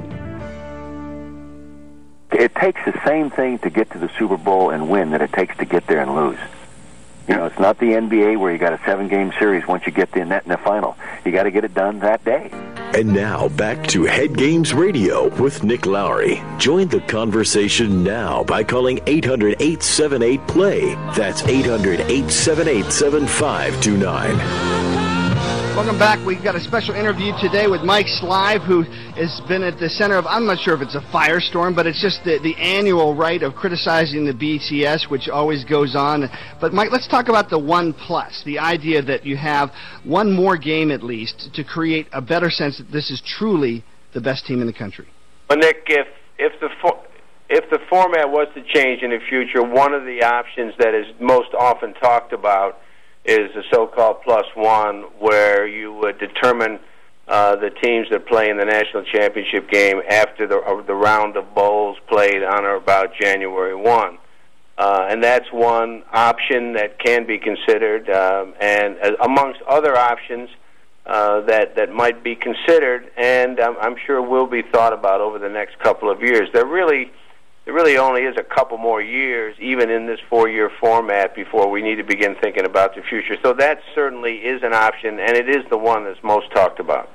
It takes the same thing to get to the Super Bowl and win that it takes to get there and lose. You know, it's not the N B A where you got a seven-game series once you get the net in the final. You got to get it done that day. And now, back to Head Games Radio with Nick Lowry. Join the conversation now by calling eight hundred, eight seven eight, play. That's eight hundred, eight seven eight, seven five two nine. Welcome back. We've got a special interview today with Mike Slive, who has been at the center of, I'm not sure if it's a firestorm, but it's just the, the annual right of criticizing the B C S, which always goes on. But, Mike, let's talk about the one plus, the idea that you have one more game at least to create a better sense that this is truly the best team in the country. Well, Nick, if, if, the, for, if the format was to change in the future, one of the options that is most often talked about is the so-called plus one, where you would determine uh, the teams that play in the national championship game after the, uh, the round of bowls played on or about January first. Uh, and that's one option that can be considered. Um, and uh, amongst other options, uh, that that might be considered, and I'm, I'm sure will be thought about over the next couple of years. There really, there really only is a couple more years, even in this four-year format, before we need to begin thinking about the future. So that certainly is an option, and it is the one that's most talked about.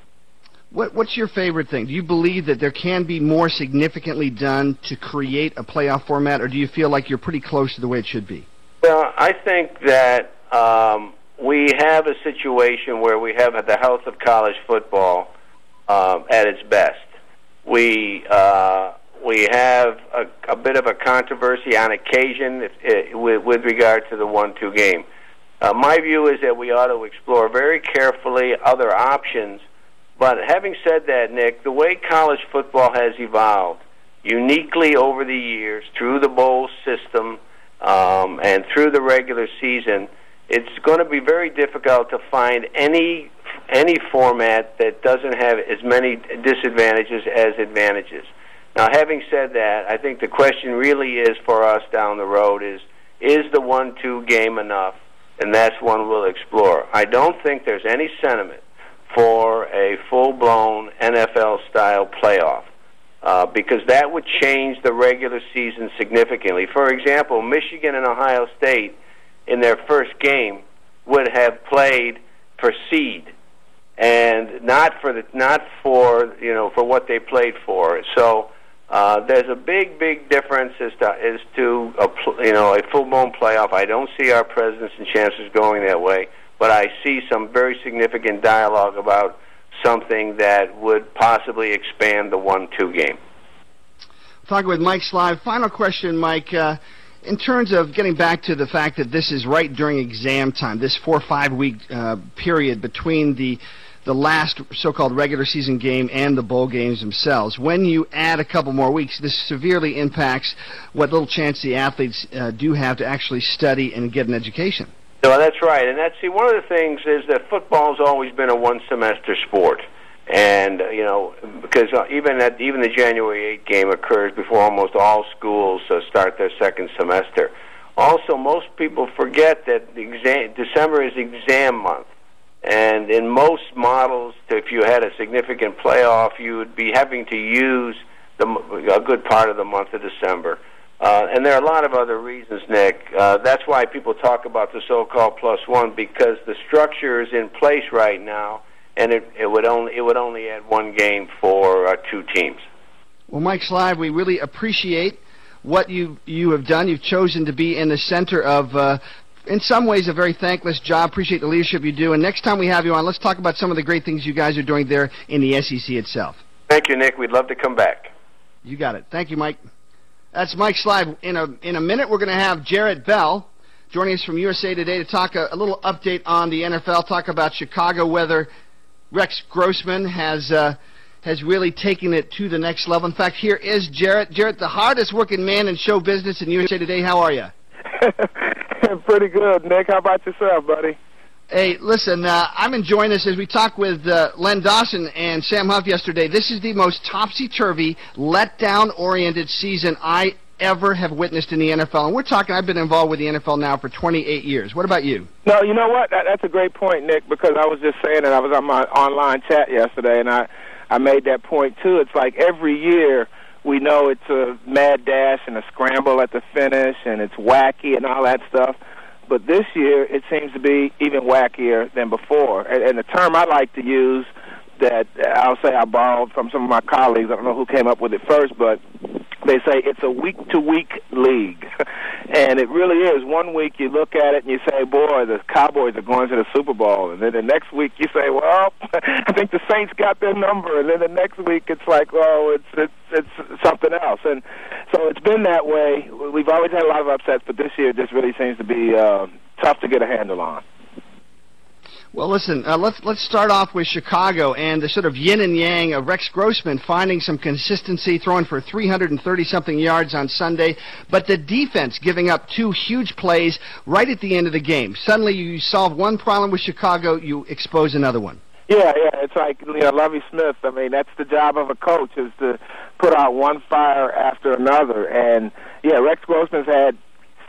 What, what's your favorite thing? Do you believe that there can be more significantly done to create a playoff format, or do you feel like you're pretty close to the way it should be? Well, I think that um, we have a situation where we have the health of college football um, at its best. We uh, we have a, a bit of a controversy on occasion if, if, with, with regard to the one two game. Uh, my view is that we ought to explore very carefully other options. But having said that, Nick, the way college football has evolved uniquely over the years through the bowl system um, and through the regular season, it's going to be very difficult to find any any format that doesn't have as many disadvantages as advantages. Now, having said that, I think the question really is for us down the road is, is the one two game enough? And that's one we'll explore. I don't think there's any sentiment for a full-blown N F L-style playoff, uh, because that would change the regular season significantly. For example, Michigan and Ohio State in their first game would have played for seed, and not for the not for you know for what they played for. So uh, there's a big, big difference as to as to a you know a full-blown playoff. I don't see our presidents and chancellors going that way. But I see some very significant dialogue about something that would possibly expand the one two game. Talking with Mike Slive. Final question, Mike. Uh, in terms of getting back to the fact that this is right during exam time, this four or five week uh, period between the the last so-called regular season game and the bowl games themselves, when you add a couple more weeks, this severely impacts what little chance the athletes uh, do have to actually study and get an education. No, that's right, and that's see one of the things is that football's always been a one-semester sport, and uh, you know because uh, even at even the January eighth game occurs before almost all schools uh, start their second semester. Also, most people forget that the exam, December is exam month, and in most models, if you had a significant playoff, you would be having to use the, a good part of the month of December. Uh, and there are a lot of other reasons, Nick. Uh, that's why people talk about the so-called plus one, because the structure is in place right now, and it, it would only it would only add one game for uh, two teams. Well, Mike Slive, we really appreciate what you you have done. You've chosen to be in the center of, uh, in some ways, a very thankless job. Appreciate the leadership you do. And next time we have you on, let's talk about some of the great things you guys are doing there in the S E C itself. Thank you, Nick. We'd love to come back. You got it. Thank you, Mike. That's Mike Slive. In a in a minute, we're going to have Jarrett Bell joining us from U S A Today to talk a, a little update on the N F L, talk about Chicago, whether Rex Grossman has uh, has really taken it to the next level. In fact, here is Jarrett. Jarrett, the hardest working man in show business in U S A Today. How are you? Pretty good, Nick. How about yourself, buddy? Hey, listen, uh, I'm enjoying this as we talked with uh, Len Dawson and Sam Huff yesterday. This is the most topsy-turvy, letdown-oriented season I ever have witnessed in the N F L. And we're talking, I've been involved with the N F L now for twenty-eight years. What about you? No, you know what? That, that's a great point, Nick, because I was just saying that I was on my online chat yesterday, and I, I made that point, too. It's like every year we know it's a mad dash and a scramble at the finish, and it's wacky and all that stuff. But this year, it seems to be even wackier than before. And, and the term I like to use that I'll say I borrowed from some of my colleagues, I don't know who came up with it first, but they say it's a week-to-week league. And it really is. One week you look at it and you say, boy, the Cowboys are going to the Super Bowl. And then the next week you say, well, I think the Saints got their number. And then the next week it's like, oh, it's it's it's something else. And so it's been that way. We've always had a lot of upsets, but this year it just really seems to be uh, tough to get a handle on. Well, listen, uh, let's let's start off with Chicago and the sort of yin and yang of Rex Grossman finding some consistency, throwing for three hundred thirty-something yards on Sunday, but the defense giving up two huge plays right at the end of the game. Suddenly you solve one problem with Chicago, you expose another one. Yeah, yeah, it's like, you know, Lovie Smith. I mean, that's the job of a coach, is to put out one fire after another. And, yeah, Rex Grossman's had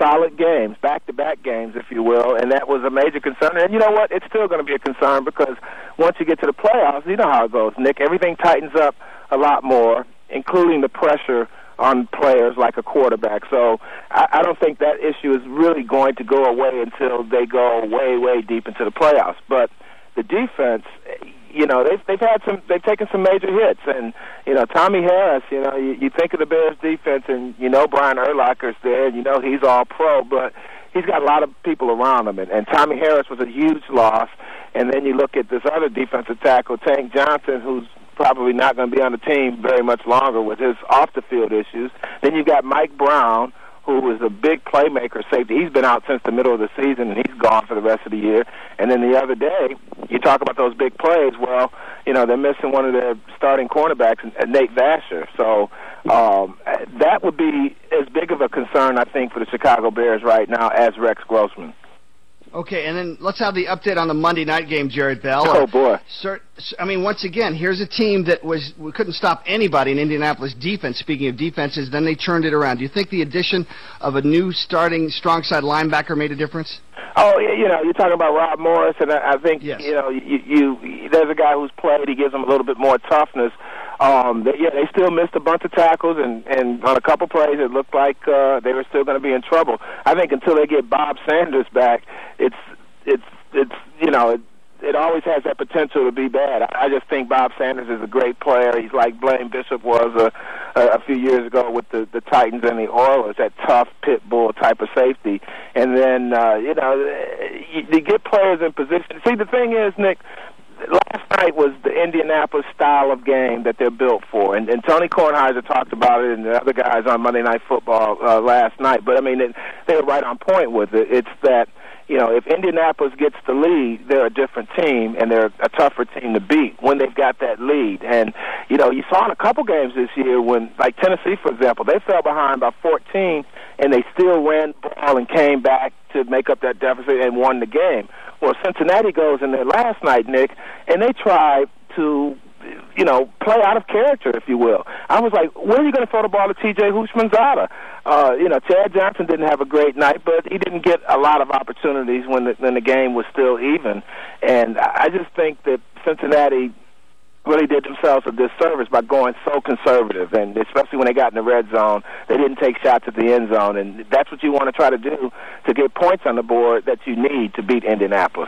solid games, back-to-back games, if you will, and that was a major concern. And you know what? It's still going to be a concern because once you get to the playoffs, you know how it goes, Nick. Everything tightens up a lot more, including the pressure on players like a quarterback. So I, I don't think that issue is really going to go away until they go way, way deep into the playoffs. But the defense, you know, they've they've had some, they've taken some major hits, and you know, Tommy Harris. You know, you, you think of the Bears defense, and you know Brian Urlacher's there, and you know he's all pro, but he's got a lot of people around him, and, and Tommy Harris was a huge loss. And then you look at this other defensive tackle, Tank Johnson, who's probably not going to be on the team very much longer with his off-the-field issues. Then you've got Mike Brown, who is a big playmaker safety. He's been out since the middle of the season, and he's gone for the rest of the year. And then the other day, you talk about those big plays. Well, you know, they're missing one of their starting cornerbacks, Nate Vasher. So um, that would be as big of a concern, I think, for the Chicago Bears right now as Rex Grossman. Okay, and then let's have the update on the Monday night game, Jared Bell. Oh, boy. Sir, I mean, once again, here's a team that was we couldn't stop anybody in Indianapolis defense. Speaking of defenses, then they turned it around. Do you think the addition of a new starting strong side linebacker made a difference? Oh, you know, you're talking about Rob Morris, and I think, yes. you know, you, you there's a guy who's played. He gives them a little bit more toughness. Um, they, yeah, they still missed a bunch of tackles, and, and on a couple plays it looked like uh, they were still going to be in trouble. I think until they get Bob Sanders back, it's it's it's you know it, it always has that potential to be bad. I, I just think Bob Sanders is a great player. He's like Blaine Bishop was a, a, a few years ago with the, the Titans and the Oilers, that tough pit bull type of safety. And then uh, you know you, you get players in position. See, the thing is, Nick, last night was the Indianapolis style of game that they're built for, and, and Tony Kornheiser talked about it, and the other guys on Monday Night Football uh, last night. But I mean, it, they were right on point with it. It's that, you know, if Indianapolis gets the lead, they're a different team, and they're a tougher team to beat when they've got that lead. And you know, you saw in a couple games this year when, like Tennessee, for example, they fell behind by fourteen, and they still ran the ball and came back to make up that deficit and won the game. Well, Cincinnati goes in there last night, Nick, and they try to, you know, play out of character, if you will. I was like, when are you going to throw the ball to T J Houshmandzadeh? Uh, you know, Chad Johnson didn't have a great night, but he didn't get a lot of opportunities when the, when the game was still even. And I just think that Cincinnati really did themselves a disservice by going so conservative, and especially when they got in the red zone, they didn't take shots at the end zone, and that's what you want to try to do to get points on the board that you need to beat Indianapolis.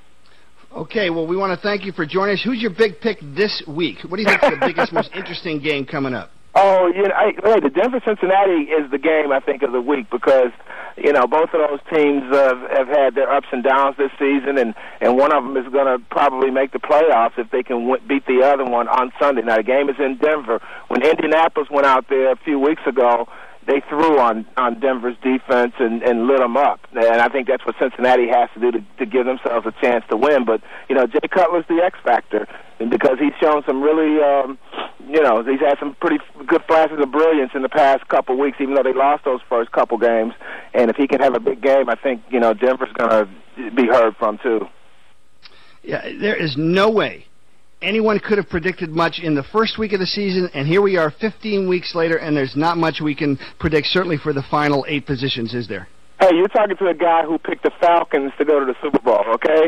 Okay, well, we want to thank you for joining us. Who's your big pick this week? What do you think is the biggest, most interesting game coming up? Oh, you know, I, hey, the Denver-Cincinnati is the game, I think, of the week because, you know, both of those teams uh, have had their ups and downs this season, and, and one of them is going to probably make the playoffs if they can w- beat the other one on Sunday. Now, the game is in Denver. When Indianapolis went out there a few weeks ago, they threw on, on Denver's defense and, and lit them up. And I think that's what Cincinnati has to do to, to give themselves a chance to win. But, you know, Jay Cutler's the X factor because he's shown some really, um, you know, he's had some pretty good flashes of brilliance in the past couple weeks, even though they lost those first couple games. And if he can have a big game, I think, you know, Denver's going to be heard from, too. Yeah, there is no way anyone could have predicted much in the first week of the season, and here we are fifteen weeks later, and there's not much we can predict, certainly for the final eight positions, is there? Hey, you're talking to a guy who picked the Falcons to go to the Super Bowl, okay?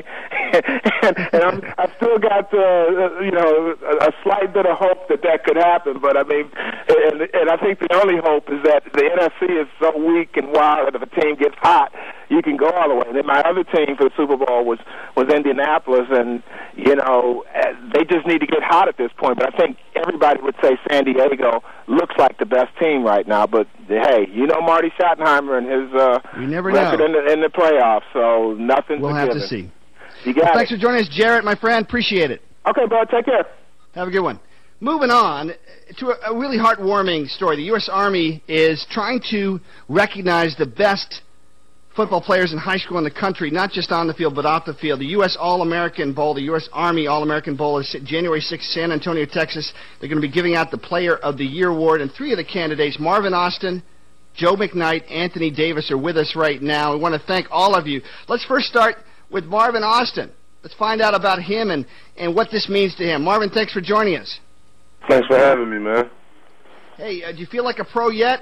and and I'm, I've still got, uh, you know, a, a slight bit of hope that that could happen. But, I mean, and, and I think the only hope is that the N F C is so weak and wild that if a team gets hot, you can go all the way. And then my other team for the Super Bowl was, was Indianapolis, and, you know, they just need to get hot at this point. But I think everybody would say San Diego looks like the best team right now. But, hey, you know Marty Schottenheimer and his uh, you never record know. In, the, in the playoffs, so nothing's We'll a have given. to see. You got well, it. thanks for joining us, Jarrett, my friend. Appreciate it. Okay, bud. Take care. Have a good one. Moving on to a, a really heartwarming story. The U S Army is trying to recognize the best football players in high school in the country, not just on the field but off the field. The U S All-American Bowl, the U S Army All-American Bowl is January sixth, San Antonio, Texas. They're going to be giving out the Player of the Year award, and three of the candidates, Marvin Austin, Joe McKnight, Anthony Davis, are with us right now. We want to thank all of you. Let's first start with Marvin Austin. Let's find out about him and, and what this means to him. Marvin, thanks for joining us. Thanks for having me, man. Hey, uh, do you feel like a pro yet?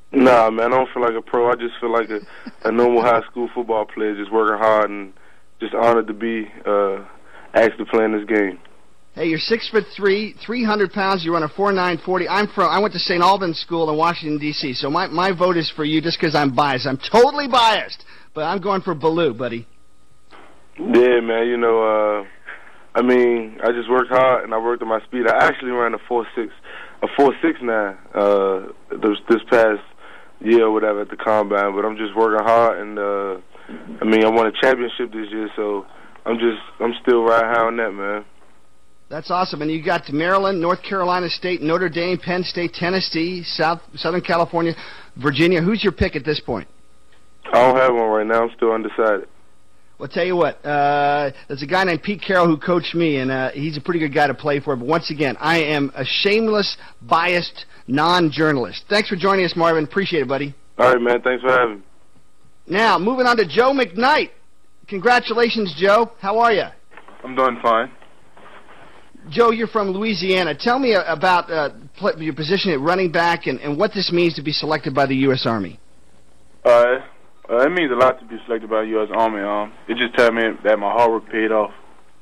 Nah, man, I don't feel like a pro. I just feel like a, a normal high school football player, just working hard and just honored to be uh, asked to play in this game. Hey, you're six foot three, three hundred pounds. You run a four nine forty. I'm from. I went to Saint Albans School in Washington D C. So my my vote is for you, just because I'm biased. I'm totally biased, but I'm going for Baloo, buddy. Yeah, man. You know, uh, I mean, I just worked hard and I worked on my speed. I actually ran a four six, a four six nine. Uh, this this past year or whatever at the combine, but I'm just working hard, and uh, I mean, I won a championship this year, so I'm just I'm still right high on that, man. That's awesome. And you got to Maryland, North Carolina State, Notre Dame, Penn State, Tennessee, South Southern California, Virginia. Who's your pick at this point? I don't have one right now. I'm still undecided. Well, tell you what, uh, there's a guy named Pete Carroll who coached me, and uh, he's a pretty good guy to play for. But once again, I am a shameless, biased, non-journalist. Thanks for joining us, Marvin. Appreciate it, buddy. All right, man. Thanks for having me. Now, moving on to Joe McKnight. Congratulations, Joe. How are you? I'm doing fine. Joe, you're from Louisiana. Tell me about uh, your position at running back and, and what this means to be selected by the U S Army. Uh, uh, it means a lot to be selected by the U S Army. Um, it just tells me that my hard work paid off.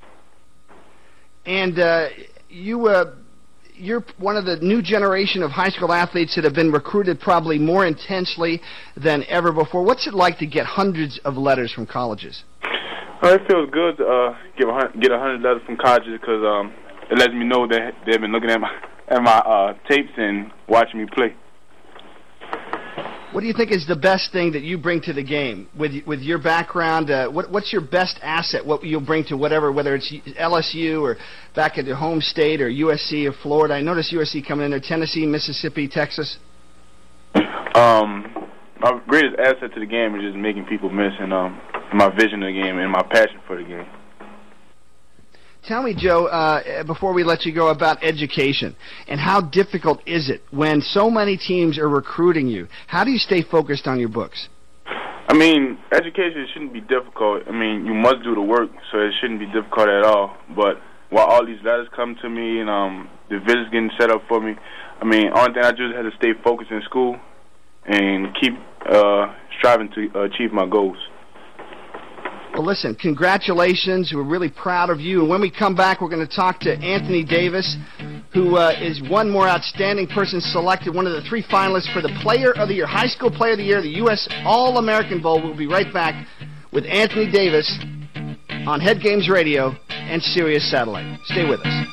And uh, you, uh, you're one of the new generation of high school athletes that have been recruited probably more intensely than ever before. What's it like to get hundreds of letters from colleges? Uh, it feels good to uh, get a, get a hundred letters from colleges because um, it lets me know that they've been looking at my at my uh, tapes and watching me play. What do you think is the best thing that you bring to the game with with your background? Uh, what, what's your best asset? What you'll bring to whatever, whether it's L S U or back at your home state or U S C or Florida? I noticed U S C coming in there. Tennessee, Mississippi, Texas. Um, my greatest asset to the game is just making people miss and um, my vision of the game and my passion for the game. Tell me, Joe, uh, before we let you go, about education and how difficult is it when so many teams are recruiting you? How do you stay focused on your books? I mean, education shouldn't be difficult. I mean, you must do the work, so it shouldn't be difficult at all. But while all these letters come to me and um, the visits getting set up for me, I mean, only thing I just had to stay focused in school and keep uh, striving to achieve my goals. Well, listen, congratulations. We're really proud of you. And when we come back, we're going to talk to Anthony Davis, who uh, is one more outstanding person selected, one of the three finalists for the Player of the Year, High School Player of the Year, the U S All-American Bowl. We'll be right back with Anthony Davis on Head Games Radio and Sirius Satellite. Stay with us.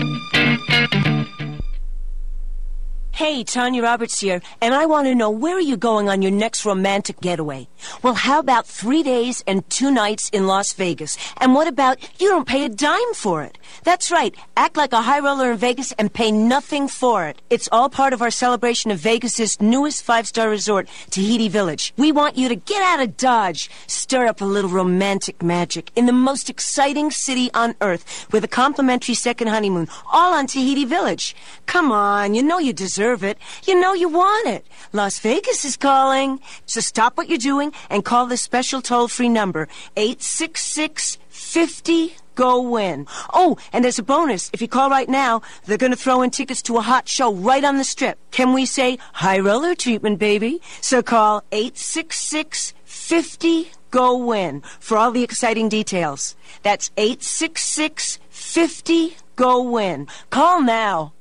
Hey, Tanya Roberts here, and I want to know, where are you going on your next romantic getaway? Well, how about three days and two nights in Las Vegas? And what about you don't pay a dime for it? That's right. Act like a high roller in Vegas and pay nothing for it. It's all part of our celebration of Vegas's newest five-star resort, Tahiti Village. We want you to get out of Dodge, stir up a little romantic magic in the most exciting city on earth with a complimentary second honeymoon, all on Tahiti Village. Come on, you know you deserve it. You know you want it. Las Vegas is calling. So stop what you're doing and call the special toll-free number, eight six six, five zero, G O, W I N. Oh, and there's a bonus. If you call right now, they're going to throw in tickets to a hot show right on the Strip. Can we say high roller treatment, baby? So call eight six six, five zero, G O, W I N for all the exciting details. That's eight six six, five zero, G O, W I N. Call now.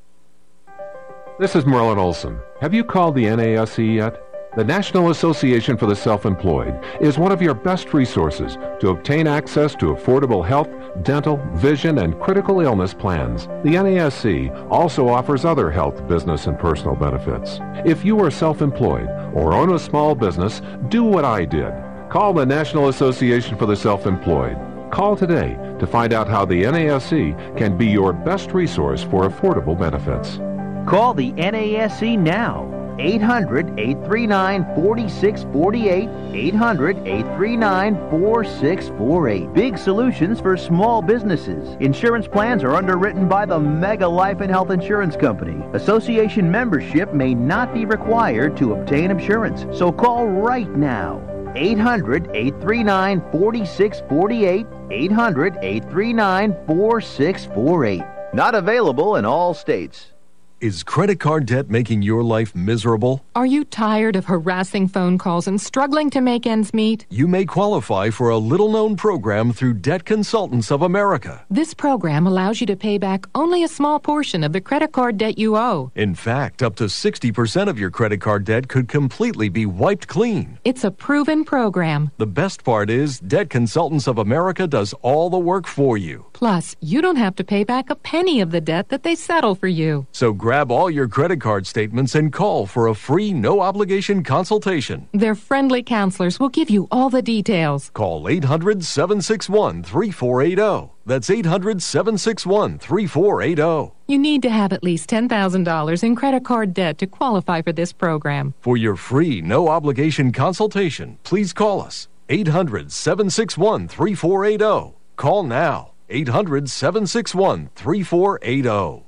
This is Merlin Olson. Have you called the N A S E yet? The National Association for the Self-Employed is one of your best resources to obtain access to affordable health, dental, vision, and critical illness plans. The N A S E also offers other health, business, and personal benefits. If you are self-employed or own a small business, do what I did. Call the National Association for the Self-Employed. Call today to find out how the N A S E can be your best resource for affordable benefits. Call the N A S E now. eight hundred, eight three nine, four six four eight. eight hundred, eight three nine, four six four eight. Big solutions for small businesses. Insurance plans are underwritten by the Mega Life and Health Insurance Company. Association membership may not be required to obtain insurance. So call right now. eight hundred, eight three nine, four six four eight. eight hundred, eight three nine, four six four eight. Not available in all states. Is credit card debt making your life miserable? Are you tired of harassing phone calls and struggling to make ends meet? You may qualify for a little-known program through Debt Consultants of America. This program allows you to pay back only a small portion of the credit card debt you owe. In fact, up to sixty percent of your credit card debt could completely be wiped clean. It's a proven program. The best part is Debt Consultants of America does all the work for you. Plus, you don't have to pay back a penny of the debt that they settle for you. So grab all your credit card statements and call for a free, no-obligation consultation. Their friendly counselors will give you all the details. Call eight hundred, seven six one, three four eight zero. That's eight hundred, seven six one, three four eight zero. You need to have at least ten thousand dollars in credit card debt to qualify for this program. For your free, no-obligation consultation, please call us. eight hundred, seven six one, three four eight zero. Call now. eight hundred, seven six one, three four eight zero.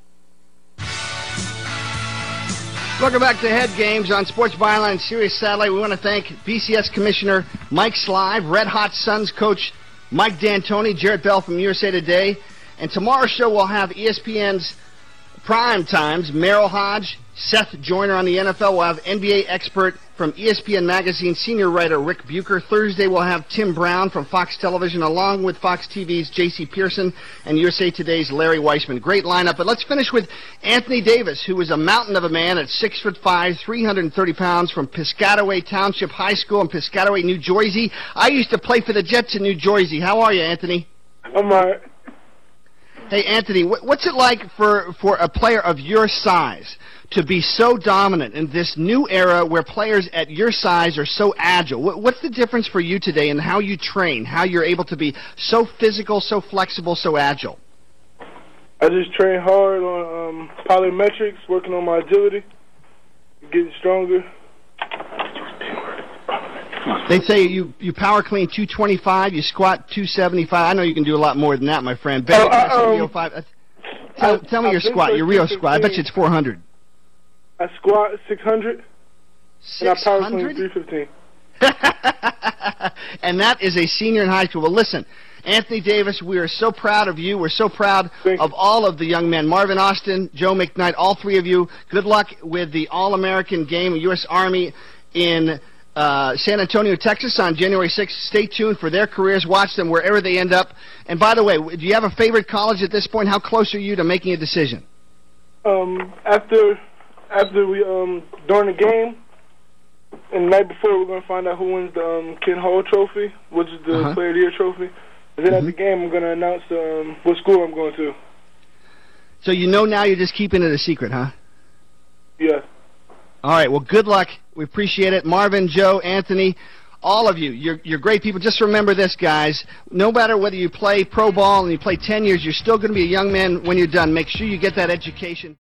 Welcome back to Head Games on Sports Byline and Sirius Satellite. We want to thank B C S Commissioner Mike Slive, Red Hot Suns coach Mike D'Antoni, Jarrett Bell from U S A Today. And tomorrow's show we'll have E S P N's Prime Times, Merrill Hodge, Seth Joyner on the N F L. We'll have N B A expert from E S P N Magazine, senior writer Rick Bucher. Thursday we'll have Tim Brown from Fox Television, along with Fox T V's J C Pearson and U S A Today's Larry Weissman. Great lineup. But let's finish with Anthony Davis, who is a mountain of a man at six foot five, three hundred thirty pounds, from Piscataway Township High School in Piscataway, New Jersey. I used to play for the Jets in New Jersey. How are you, Anthony? I'm all right. Hey, Anthony, what's it like for, for a player of your size to be so dominant in this new era where players at your size are so agile? What's the difference for you today in how you train, how you're able to be so physical, so flexible, so agile? I just train hard on um, polymetrics, working on my agility, getting stronger. They say you, you power clean two twenty-five, you squat two seventy-five. I know you can do a lot more than that, my friend. Ben, oh, I, um, five. Tell, tell me I've your squat, your real squat. I bet you it's four hundred. I squat six hundred, and I power clean three fifteen. And that is a senior in high school. Well, listen, Anthony Davis, we are so proud of you. We're so proud of all of the young men. Marvin Austin, Joe McKnight, all three of you. Good luck with the All-American game, U S Army in uh, San Antonio, Texas on January sixth. Stay tuned for their careers. Watch them wherever they end up. And by the way, do you have a favorite college at this point? How close are you to making a decision? Um, after after we um during the game and the night before, we're going to find out who wins the um, Ken Hall Trophy, which is the uh-huh. Player of the Year trophy. And then mm-hmm. at the game, I'm going to announce um, what school I'm going to. So you know now, you're just keeping it a secret, huh? Yeah. All right, well, good luck. We appreciate it. Marvin, Joe, Anthony, all of you, you're, you're great people. Just remember this, guys. No matter whether you play pro ball and you play ten years, you're still going to be a young man when you're done. Make sure you get that education.